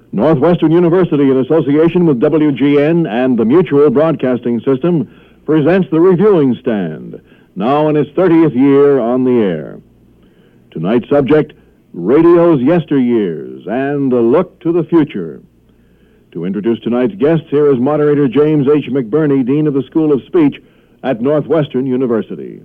Northwestern University, in association with WGN and the Mutual Broadcasting System, presents the Reviewing Stand, now in its 30th year on the air. Tonight's subject, radio's yesteryears and a look to the future. To introduce tonight's guests, here is moderator James H. McBurney, Dean of the School of Speech at Northwestern University.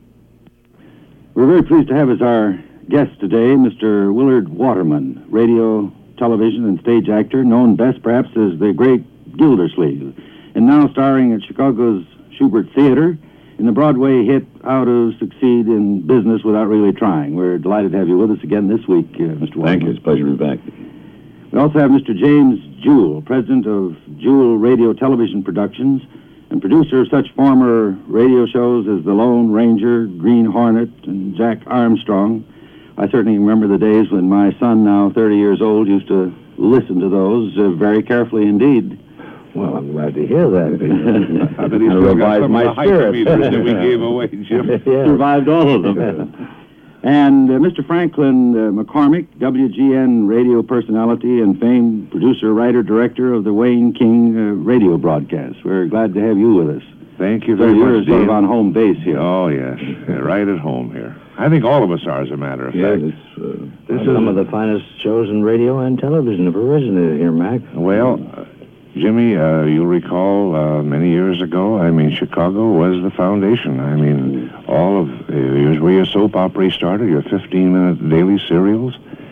We're very pleased to have as our guest today Mr. Willard Waterman, radio, television, and stage actor, known best perhaps as the great Gildersleeve, and now starring at Chicago's Schubert Theater in the Broadway hit How to Succeed in Business Without Really Trying. We're delighted to have you with us again this week, Mr. Waterman. Thank you. It's a pleasure to be back. We also have Mr. James Jewell, president of Jewell Radio Television Productions and producer of such former radio shows as The Lone Ranger, Green Hornet, and Jack Armstrong. I certainly remember the days when my son, now 30 years old, used to listen to those very carefully indeed. Well, I'm glad to hear that. I bet he's still got some of the hypermeters that we gave away, Jim. Yeah. Survived all of them. And Mr. Franklin McCormick, WGN radio personality and famed producer, writer, director of the Wayne King radio broadcast. We're glad to have you with us. Thank you very much, You're sort of on home base here. Oh, yes. Right at home here. I think all of us are, as a matter of fact. This is some of the finest shows in radio and television have originated here, Mac. Well, Jimmy, you'll recall many years ago, Chicago was the foundation. All of here's where your soap opera started, your 15-minute daily serials.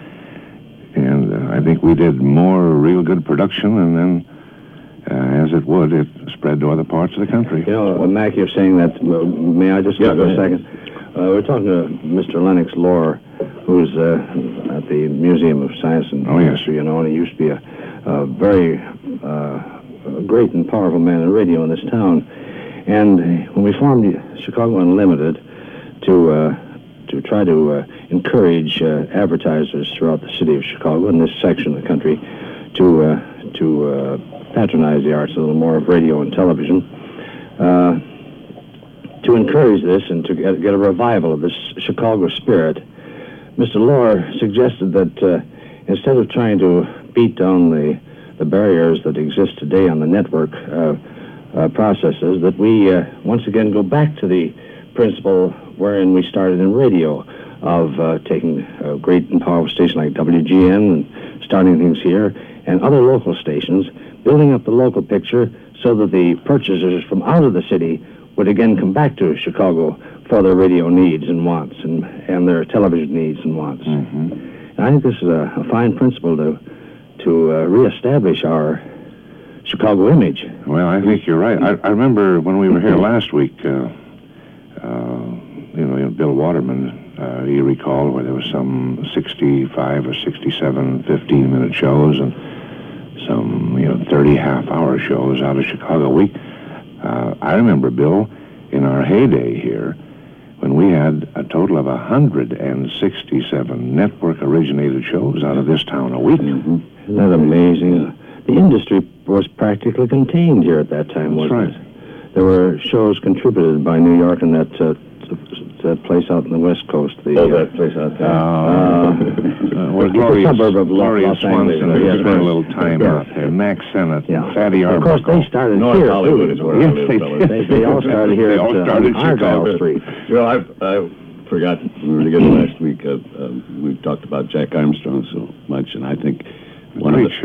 And I think we did more real good production, and then, as it would, it spread to other parts of the country. You know, Mac, you're saying that, may I just go for a second? We're talking to Mr. Lennox Lohr, who's at the Museum of Science and History, and he used to be a very great and powerful man in radio in this town. And when we formed Chicago Unlimited to try to encourage advertisers throughout the city of Chicago and this section of the country to patronize the arts a little more of radio and television, to encourage this and to get a revival of this Chicago spirit, Mr. Lohr suggested that instead of trying to beat down the barriers that exist today on the network processes, that we once again go back to the principle wherein we started in radio, of taking a great and powerful station like WGN and starting things here, and other local stations, building up the local picture so that the purchasers from out of the city would again come back to Chicago for their radio needs and wants and their television needs and wants. Mm-hmm. And I think this is a fine principle to reestablish our Chicago image. Well, I think you're right. I remember when we were here last week, Bill Waterman, you recall, where there was some 65 or 67 15-minute shows and some, 30 half-hour shows out of Chicago. I remember, Bill, in our heyday here, when we had a total of 167 network-originated shows out of this town a week. Mm-hmm. Isn't that amazing? The industry was practically contained here at that time, wasn't it? There were shows contributed by New York and that place out on the West Coast. That place out there. Well, Gloria Swanson spent a little time out there. Max Sennett, Fatty Arbuckle. Of course, they started North here. Hollywood is where I live, They all started here at Argyle Street. Well, I forgot we were together last week. We talked about Jack Armstrong so much, and I think one of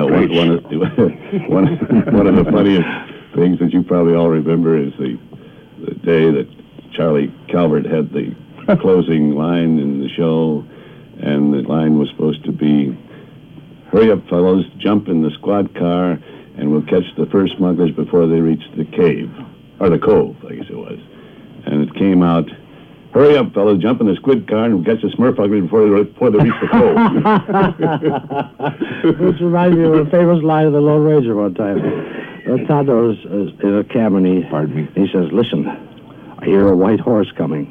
the funniest things that you probably all remember is the day that Charlie Calvert had the closing line in the show, and the line was supposed to be, "Hurry up, fellows, jump in the squad car, and we'll catch the first smugglers before they reach the cave," or the cove, I guess it was. And it came out, "Hurry up, fellows, jump in the squid car, and we'll catch the smurf smugglers before they reach the cove." This reminds me of a famous line of the Lone Ranger one time. Tonto was in a cab, and he says, "Listen, I hear a white horse coming."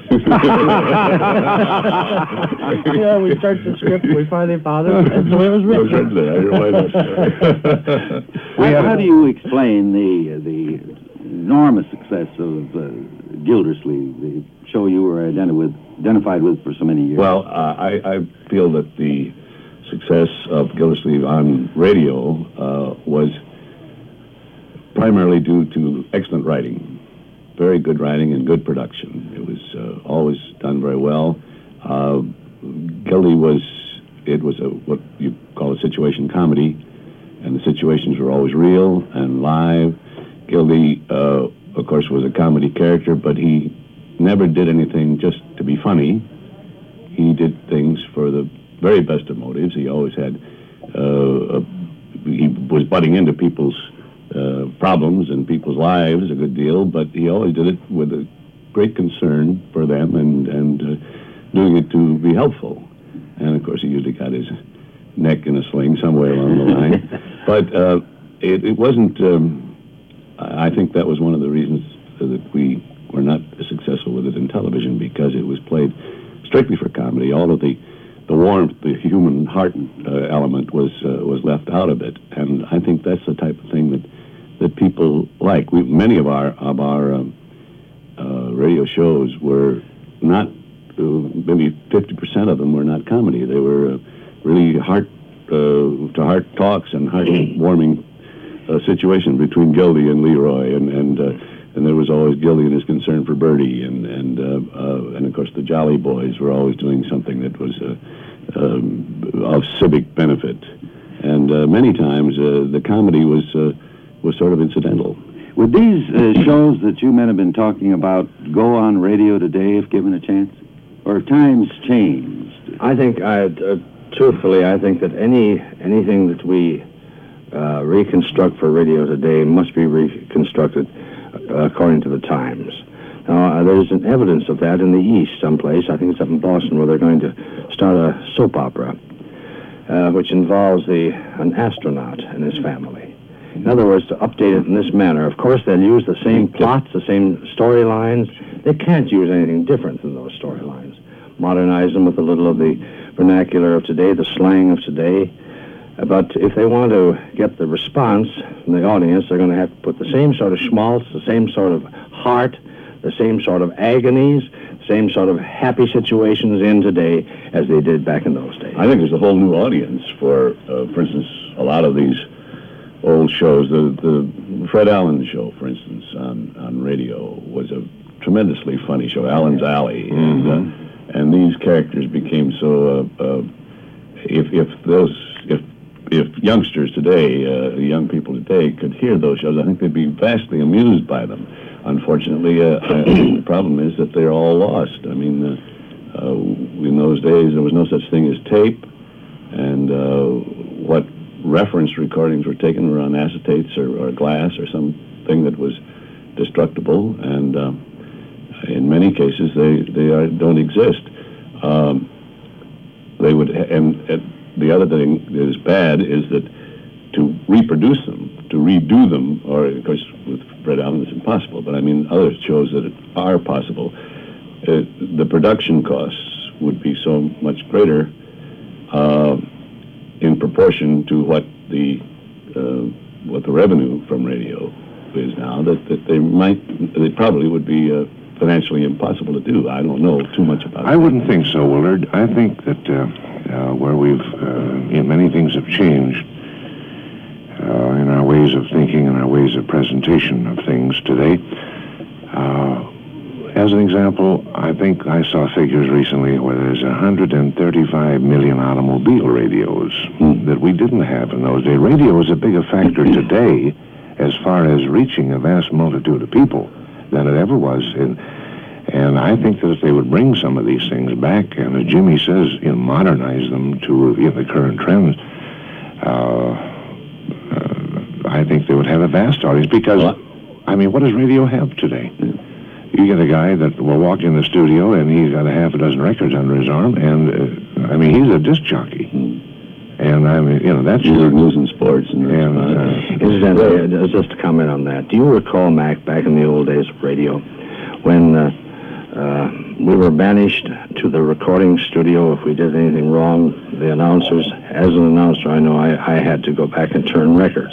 We searched the script, we finally found it, and so it was written. How do you explain the enormous success of Gildersleeve, the show you were identified with for so many years? Well, I feel that the success success of Gildersleeve on radio was primarily due to excellent writing, very good writing and good production. It was always done very well. Gildy was what you call a situation comedy, and the situations were always real and live. Gildy, of course, was a comedy character, but he never did anything just to be funny. He did things for the very best of motives. He always had, he was butting into people's problems and people's lives a good deal, but he always did it with a great concern for them and doing it to be helpful. And, of course, he usually got his neck in a sling somewhere along the line. But it wasn't, I think that was one of the reasons that we were not as successful with it in television, because it was played strictly for comedy. All of the warmth, the human heart element was left out of it, and I think that's the type of thing that people like. Many of our radio shows were not, maybe 50% of them were not comedy. They were really heart-to-heart talks and heart-warming situation between Gildy and Leroy, and there was always Gildy and his concern for Bertie, and of course the Jolly Boys were always doing something that was of civic benefit, and many times the comedy was sort of incidental. Would these shows that you men have been talking about go on radio today if given a chance, or have times changed? I think, truthfully, I think that anything that we reconstruct for radio today must be reconstructed according to the times. Now, there's an evidence of that in the East someplace. I think it's up in Boston, where they're going to start a soap opera, which involves an astronaut and his family. In other words, to update it in this manner. Of course, they'll use the same plots, the same storylines. They can't use anything different than those storylines. Modernize them with a little of the vernacular of today, the slang of today. But if they want to get the response from the audience, they're going to have to put the same sort of schmaltz, the same sort of heart, the same sort of agonies, same sort of happy situations in today as they did back in those days. I think there's a whole new audience for instance, a lot of these old shows. The Fred Allen show, for instance, on radio was a tremendously funny show, Allen's Alley, and these characters became so. If youngsters today, young people today, could hear those shows, I think they'd be vastly amused by them. Unfortunately, the problem is that they're all lost. I mean, in those days, there was no such thing as tape, and what reference recordings were taken were on acetates or glass or something that was destructible, and in many cases, they don't exist. They would, and the other thing that is bad is that to reproduce them, to redo them, or of course with Fred Allen it's impossible, but I mean other shows that are possible, the production costs would be so much greater in proportion to what the revenue from radio is now, that they probably would be financially impossible to do. I don't know too much about it. I wouldn't think so, Willard. I think that where we've, many things have changed in our ways of thinking and our ways of presentation of things today. As an example, I think I saw figures recently where there's 135 million automobile radios that we didn't have in those days. Radio is a bigger factor today as far as reaching a vast multitude of people than it ever was. And I think that if they would bring some of these things back, and as Jimmy says, modernize them to the current trends, I think they would have a vast audience. Because, I mean, what does radio have today? You get a guy that will walk in the studio and he's got a half a dozen records under his arm, and I mean, he's a disc jockey. And I mean, that's news and sports. Incidentally, just to comment on that, do you recall, Mac, back in the old days of radio, when we were banished to the recording studio if we did anything wrong? The announcers, as an announcer, I know I had to go back and turn records.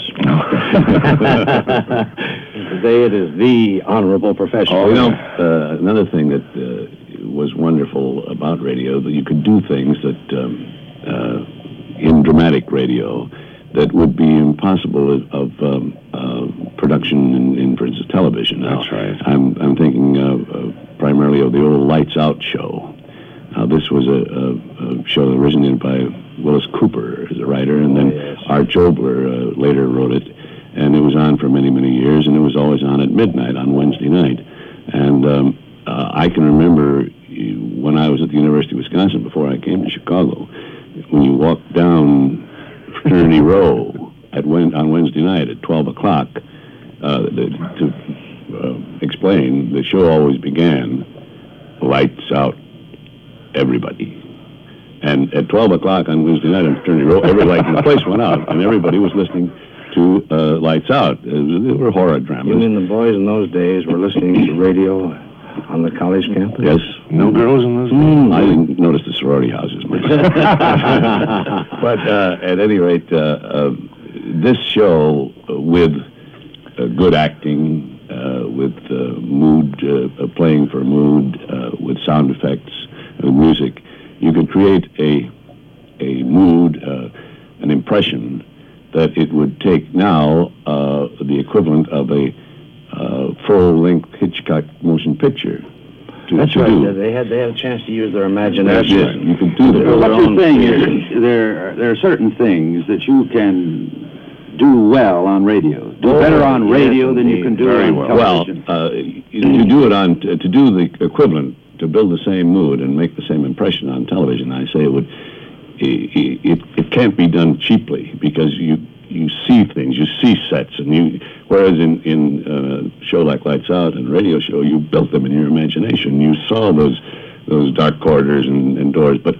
Today it is the honorable profession. Another thing that was wonderful about radio, that you could do things that in dramatic radio that would be impossible of production in, for instance, television. Now, That's right. I'm thinking primarily of the old Lights Out show. Now, this was a show originated by Willis Cooper as a writer, and then Art Jobler later wrote it, and it was on for many, many years, and it was always on at midnight on Wednesday night. And I can remember when I was at the University of Wisconsin, before I came to Chicago, when you walked down Fraternity Row on Wednesday night at 12 o'clock, to explain, the show always began, lights out, everybody. And at 12 o'clock on Wednesday night on Fraternity Row, every light in the place went out, and everybody was listening to Lights Out. They were horror dramas. You mean the boys in those days were listening to radio on the college campus? Yes. No girls in those? I didn't notice the sorority houses much. But at any rate, this show with good acting, with mood, playing for mood, with sound effects, music, you could create a mood, an impression that it would take now the equivalent of a full-length Hitchcock motion picture. That's right. They had a chance to use their imagination. Yes, you could do that. What you're saying is there are certain things that you can do well on radio. Do better on radio than you can do on television. Well, to do it on to do the equivalent, to build the same mood and make the same impression on television, I say it can't be done cheaply, because you see things, you see sets, and whereas in a show like Lights Out and radio show, you built them in your imagination. You saw those dark corridors and doors, but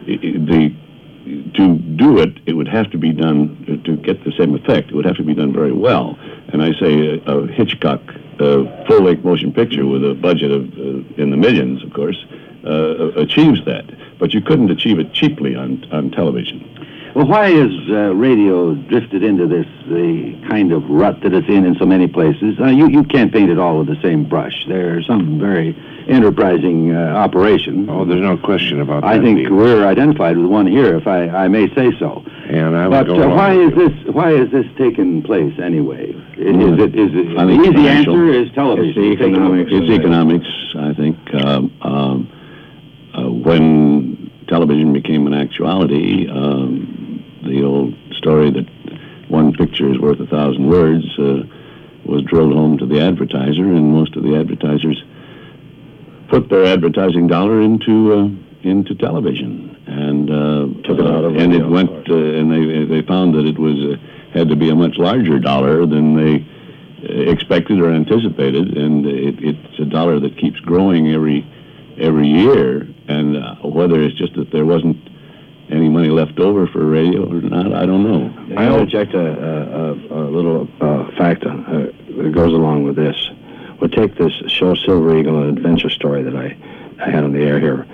to do it, it would have to be done, to get the same effect, it would have to be done very well. And I say a Hitchcock full-length motion picture with a budget of in the millions, of course, achieves that. But you couldn't achieve it cheaply on television. Well, why has radio drifted into the kind of rut that it's in so many places? You can't paint it all with the same brush. There's some very enterprising operation. Oh, there's no question about that. I think we're identified with one here, if I may say so. And I but why is this taking place anyway? Is it the easy answer is television? It's economics, I think. When television became an actuality, the old story that one picture is worth 1,000 words was drilled home to the advertiser, and most of the advertisers put their advertising dollar into television, and took it out of and it went, and they found that it was had to be a much larger dollar than they expected or anticipated, and it's a dollar that keeps growing every year, and whether it's just that there wasn't any money left over for radio or not, I don't know. I interject a little fact that goes along with this. We'll take this show Silver Eagle, an adventure story that I had on the air here.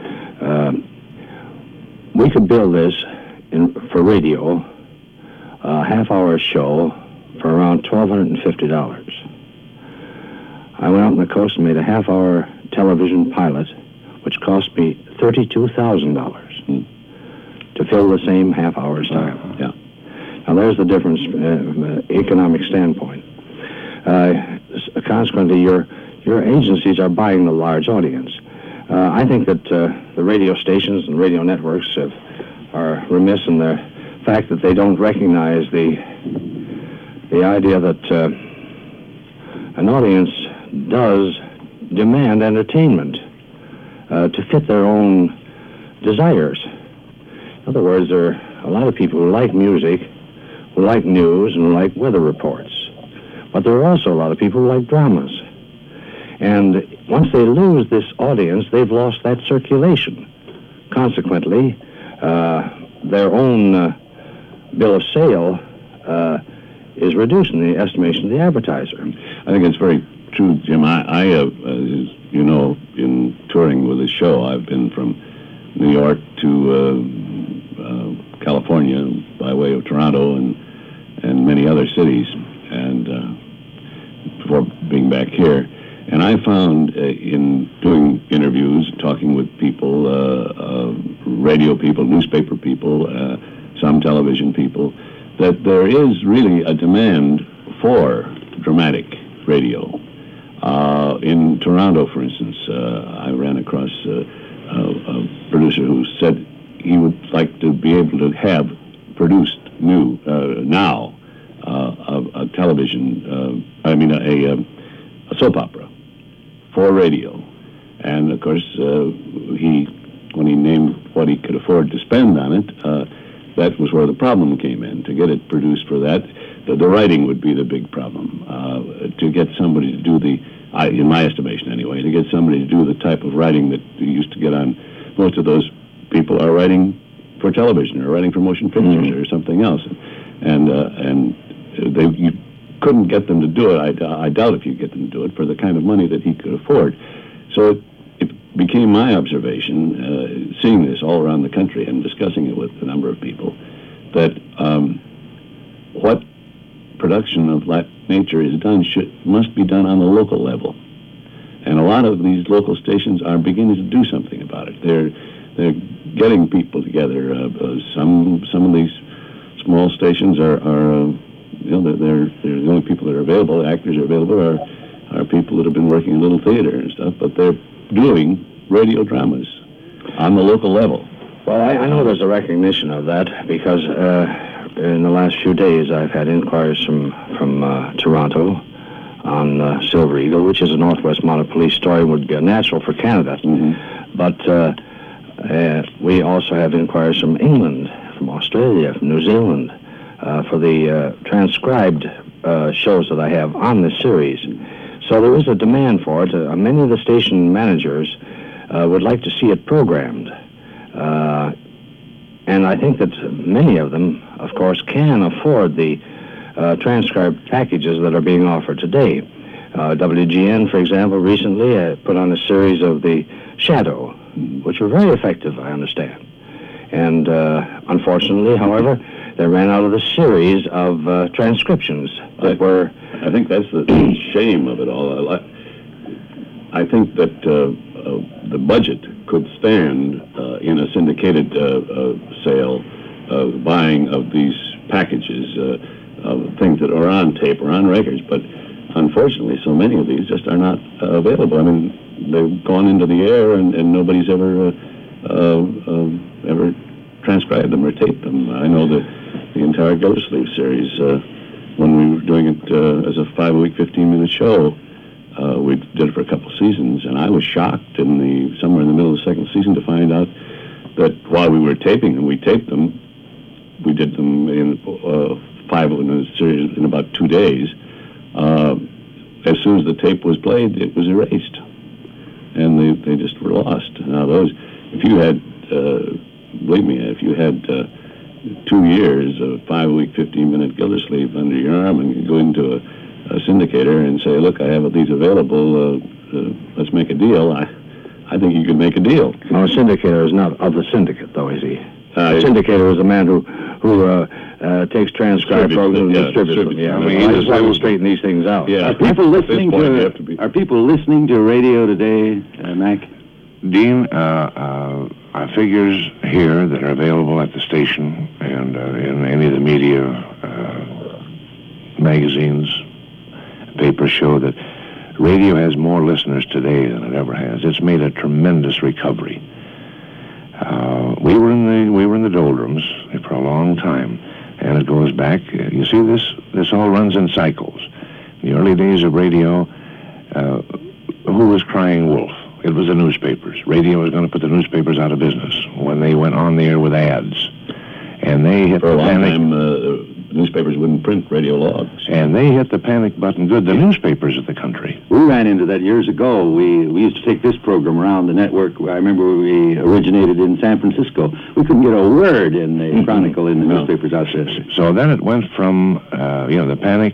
We could build this for radio, a half-hour show for around $1,250. I went out on the coast and made a half-hour television pilot, which cost me $32,000 to fill the same half-hour time. Yeah. Now there's the difference from an economic standpoint. Consequently, your agencies are buying the large audience. I think that the radio stations and radio networks are remiss in the fact that they don't recognize the idea that an audience does demand entertainment to fit their own desires. In other words, there are a lot of people who like music, who like news, and who like weather reports. But there are also a lot of people who like dramas. And once they lose this audience, they've lost that circulation. Consequently, their own bill of sale is reduced in the estimation of the advertiser. I think it's very true, Jim. I as you know, in touring with the show, I've been from New York to California by way of Toronto and many other cities, and before being back here. And I found in doing interviews, talking with people, radio people, newspaper people, some television people, that there is really a demand for dramatic radio. In Toronto, for instance, I ran across a producer who said he would like to be able to have produced now a television, a soap opera for radio. And of course, when he named what he could afford to spend on it, that was where the problem came in. To get it produced for that, the writing would be the big problem. To get somebody to do in my estimation anyway, to get somebody to do the type of writing that you used to get on, most of those people are writing for television or writing for motion pictures or something else. And you couldn't get them to do it. I doubt if you get them to do it for the kind of money that he could afford. So it became my observation, seeing this all around the country and discussing it with a number of people, that what production of that nature is done must be done on the local level. And a lot of these local stations are beginning to do something about it. They're getting people together. Some of these small stations are they're the only people that are available. Actors are available are people that have been working in little theater and stuff, but they're doing radio dramas on the local level. Well, I know there's a recognition of that because in the last few days I've had inquiries from Toronto on Silver Eagle, which is a Northwest Mounted Police story, would be natural for Canada. But we also have inquiries from England, from Australia, from New Zealand, for the transcribed shows that I have on this series. So there is a demand for it. Many of the station managers would like to see it programmed. And I think that many of them, of course, can afford the transcribed packages that are being offered today. WGN, for example, recently put on a series of The Shadow, which were very effective, I understand. And unfortunately, however, they ran out of the series of transcriptions that were... I think that's the shame of it all. I think that the budget could stand in a syndicated sale, buying of these packages, of things that are on tape or on records, but unfortunately so many of these just are not available. I mean, they've gone into the air and nobody's ever transcribed them or taped them. I know the entire Gildersleeve series, when we were doing it as a 5-a-week, 15-minute show, we did it for a couple seasons, and I was shocked somewhere in the middle of the second season to find out that while we were taping them, we taped them, we did them in 5 in a series in about 2 days. As soon as the tape was played, it was erased, and they just were lost. Now those, if you had, believe me, if you had 2 years of 5-a-week, 15-minute Gildersleeve under your arm, and you go into a syndicator and say, look, I have these available, let's make a deal, I think you could make a deal. No, a syndicator is not of the syndicate, though, is he? A syndicator is a man who takes transcribed programs and distributes them. Yeah, I mean, I just want to straighten these things out. Yeah. Are people listening to radio today, Mac? Dean, our figures here that are available at the station and in any of the media, magazines, papers show that radio has more listeners today than it ever has. It's made a tremendous recovery. We were in the doldrums for a long time, and it goes back. You see, this all runs in cycles. In the early days of radio, who was crying wolf? It was the newspapers. Radio was going to put the newspapers out of business when they went on the air with ads, and they hit for the panic. For a long time, newspapers wouldn't print radio logs. And they hit the panic button good, the newspapers of the country. We ran into that years ago. We used to take this program around the network. I remember we originated in San Francisco. We couldn't get a word in the Chronicle in the newspapers out there. So then it went from, the panic,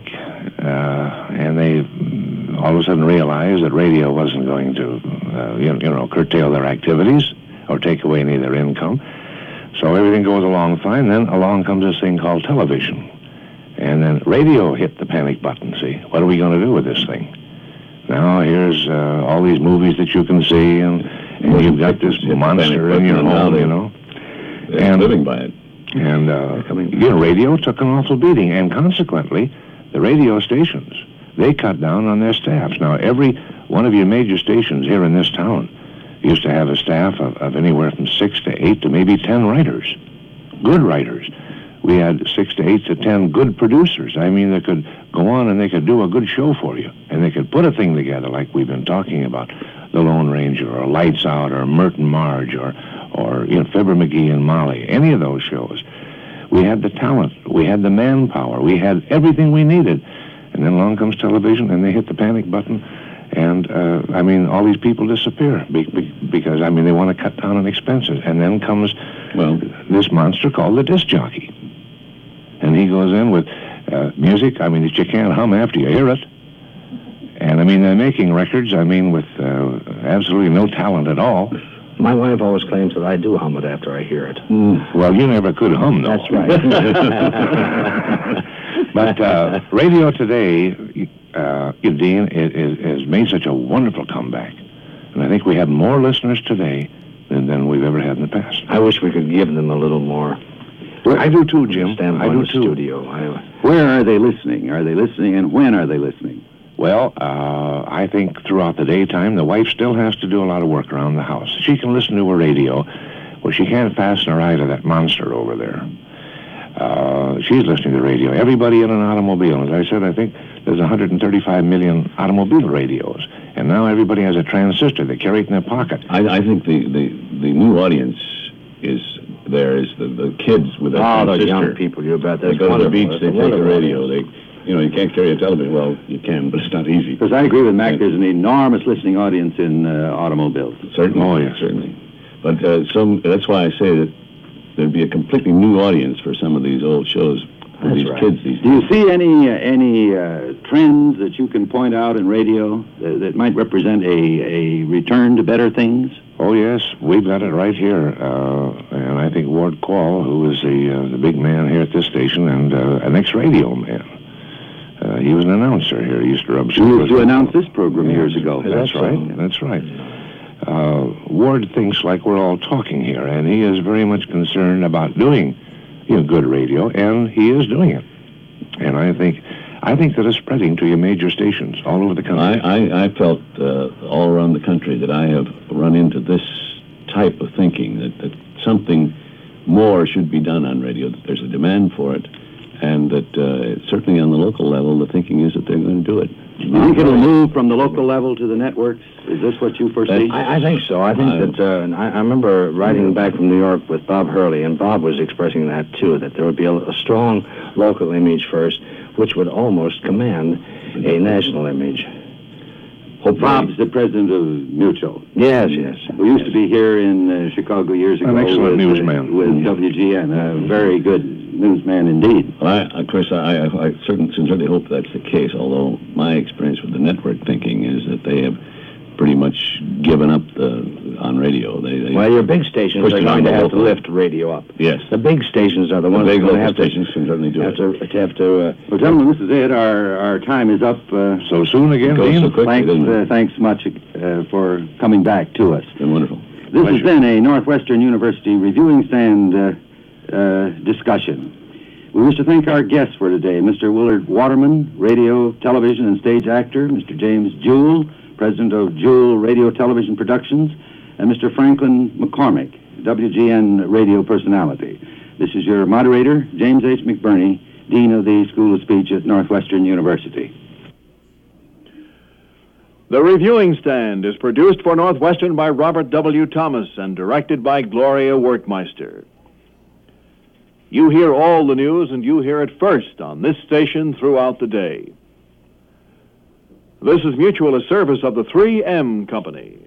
and they all of a sudden realized that radio wasn't going to, curtail their activities or take away any of their income. So everything goes along fine. Then along comes this thing called television. And then radio hit the panic button, see? What are we going to do with this thing? Now here's all these movies that you can see, and you've got this monster in your home, They're living by it. And, radio took an awful beating, and consequently, the radio stations, they cut down on their staffs. Now, every one of your major stations here in this town used to have a staff of anywhere from 6 to 8 to maybe 10 writers, good writers. We had 6 to 8 to 10 good producers. I mean, they could go on and they could do a good show for you, and they could put a thing together like we've been talking about, The Lone Ranger, or Lights Out, or Mert and Marge, or Fibber McGee and Molly, any of those shows. We had the talent, we had the manpower, we had everything we needed. And then along comes television, and they hit the panic button, and, all these people disappear because, they want to cut down on expenses. And then comes, this monster called the disc jockey. And he goes in with music, that you can't hum after you hear it. And, they're making records, with absolutely no talent at all. My wife always claims that I do hum it after I hear it. Well, you never could hum, though. That's right. But radio today, Dean, has made such a wonderful comeback. And I think we have more listeners today than we've ever had in the past. I wish we could give them a little more. I do too, Jim. I do too. Studio. Where are they listening? Are they listening, and when are they listening? Well, I think throughout the daytime, the wife still has to do a lot of work around the house. She can listen to her radio. Well, she can't fasten her eye to that monster over there. She's listening to the radio. Everybody in an automobile. As I said, I think there's 135 million automobile radios. And now everybody has a transistor. They carry it in their pocket. I think the new audience is the kids with a transistor. The young people, you bet. They go to the beach, they take a radio. You can't carry a television. Well, you can, but it's not easy. Because I agree with Mac, there's an enormous listening audience in automobiles. Certainly. Oh, yeah. Certainly. But that's why I say that there'd be a completely new audience for some of these old shows for these kids these days. Do you see any trends that you can point out in radio that might represent a return to better things? Oh, yes. We've got it right here. And I think Ward Quall, who is the big man here at this station and an ex-radio man. He was an announcer here. He used to rub shoulders. He used to announce this program years ago. That's right. That's right. Ward thinks like we're all talking here, and he is very much concerned about doing, good radio, and he is doing it. And I think that it's spreading to your major stations all over the country. I felt all around the country that I have run into this type of thinking, that something more should be done on radio, that there's a demand for it, and that certainly on the local level, the thinking is that they're going to do it. Do you think it'll move from the local level to the networks? Is this what you foresee? I think so. I think that I remember writing back from New York with Bob Hurley, and Bob was expressing that, too, that there would be a strong local image first, which would almost command a national image. Bob's the president of Mutual. Yes. Who used to be here in Chicago years ago. An excellent newsman. With WGN. A very good newsman indeed. Well, of course, I sincerely hope that's the case, although my experience with the network thinking is that they have pretty much given up on radio. Well, your big stations are going to have to lift radio up. Yes. The big stations are the ones that have stations can certainly do it. Well, gentlemen, this is it. Our time is up. So soon again, Dean? So quickly, thanks much for coming back to us. It's been wonderful. This has been a Northwestern University Reviewing Stand discussion. We wish to thank our guests for today, Mr. Willard Waterman, radio, television, and stage actor, Mr. James Jewell, president of Jewell Radio Television Productions, and Mr. Franklin McCormick, WGN radio personality. This is your moderator, James H. McBurney, Dean of the School of Speech at Northwestern University. The Reviewing Stand is produced for Northwestern by Robert W. Thomas and directed by Gloria Wertmeister. You hear all the news, and you hear it first on this station throughout the day. This is Mutual, a service of the 3M Company.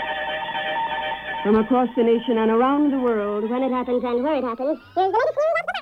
From across the nation and around the world, when it happens and where it happens, here's the latest news.